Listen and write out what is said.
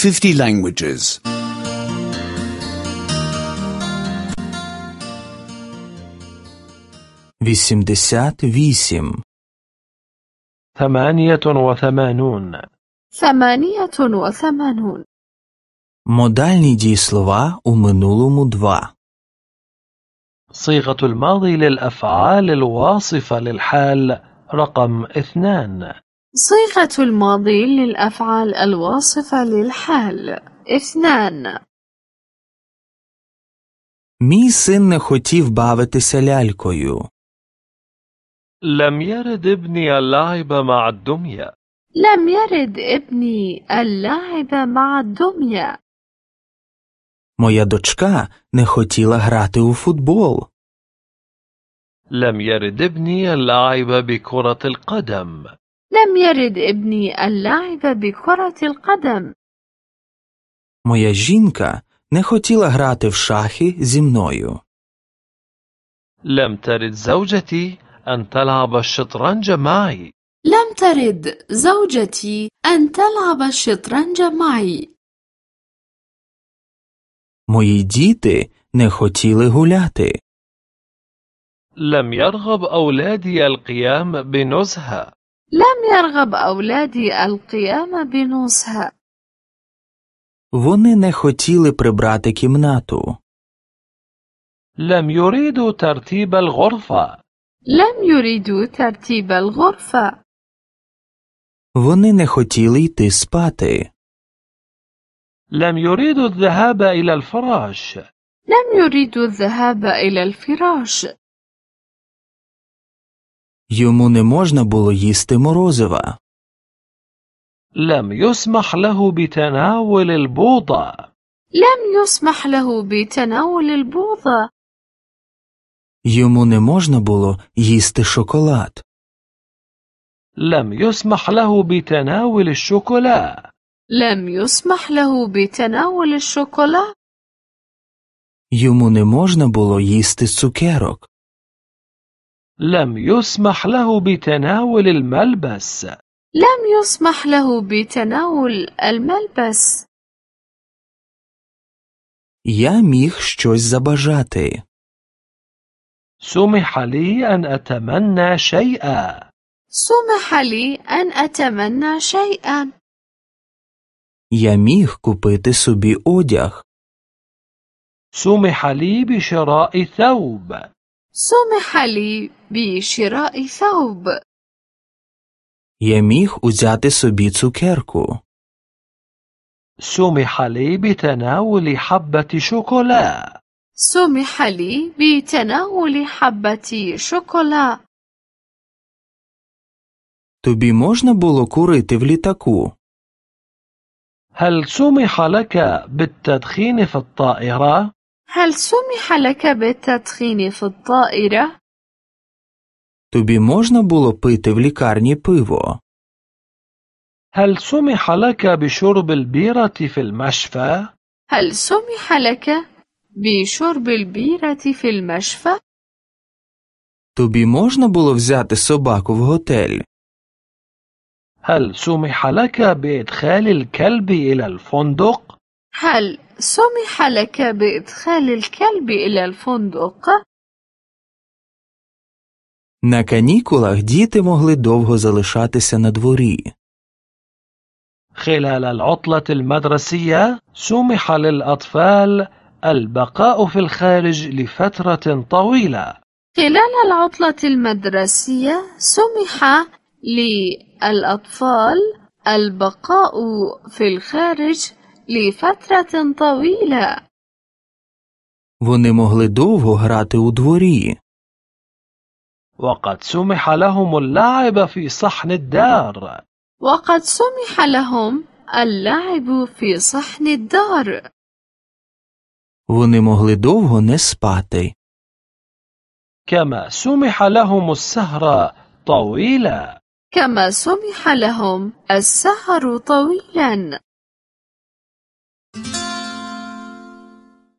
50 languages. 88. 88. 88. Модальні дієслова у минулому 2. صيغة الماضي للأفعال الواصفة للحال رقم 2. صيغة الماضي للأفعال الواصفة للحال 2. Мій син не хотів бавитися лялькою. لم يرد ابني اللعب مع الدمية. لم يرد ابني اللعب مع الدمية. Моя дочка не хотіла грати у футбол. لم يرد ابني اللعب بكرة القدم. لم يرد ابني اللعب بكرة القدم. Моя жінка не хотіла грати в шахи зі мною. لم ترد زوجتي أن تلعب الشطرنج معي. لم ترد زوجتي أن تلعب الشطرنج معي. Мої діти не хотіли гуляти. لم يرغب أولادي القيام بنزهة. لم يرغب أولادي القيام بنزهة. Вони не хотіли прибрати кімнату. لم يريدوا ترتيب الغرفة. لم يريدوا ترتيب الغرفة. Вони не хотіли йти спати. لم يريدوا الذهاب إلى الفراش. لم يريدوا الذهاب إلى الفراش. Йому не можна було їсти морозива. لم يسمح له بتناول البوظة. لم يسمح له بتناول البوظة. Йому не можна було їсти шоколад. لم يسمح له بتناول الشوكولا. لم يسمح له بتناول الشوكولا. Йому не можна було їсти цукерок. لم يسمح له بتناول الملبس. لم يسمح له بتناول الملبس. Я міг щось забажати. سمح لي أن أتمنى شيئا. سمح لي أن أتمنى شيئا. Я міг купити собі одяг. سمح لي بشراء ثوب. سمح لي بشراء ثوب. Я міг узяти собі цукерку. سمح لي بتناول حبة شوكولا. سمح لي بتناول حبة شوكولا. Тобі можна було курити в літаку? هل سمح لك بالتدخين في الطائرة؟ هل سمح لك بالتدخين في الطائرة؟ Тобі можна було пити в лікарні пиво? هل سمح لك بشرب البيرة في المشفى؟ هل سمح لك بشرب البيرة في المشفى؟ Тобі можна було взяти собаку в готель? هل سمح لك بإدخال الكلب إلى الفندق؟ هل سمح لك بإدخال الكلب إلى الفندق؟ На канікулах діти могли довго залишатися на дворі. خلال العطلة المدرسية سمح للأطفال البقاء في الخارج لفترة طويلة. خلال العطلة المدرسية سمح للأطفال البقاء في الخارج لفترة طويلة. Вони могли довго грати у дворі. وقد سمح لهم اللعب في صحن الدار. وقد سمح لهم اللعب في صحن الدار. Вони могли довго не спати. كما سمح لهم السهر طويلا. كما سمح لهم السهر طويلا.